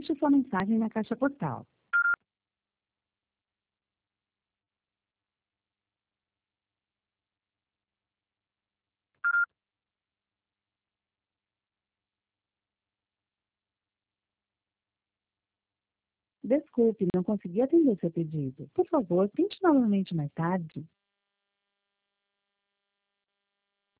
deixe sua mensagem na caixa postal. Desculpe, não consegui atender seu pedido. Por favor, tente novamente mais tarde.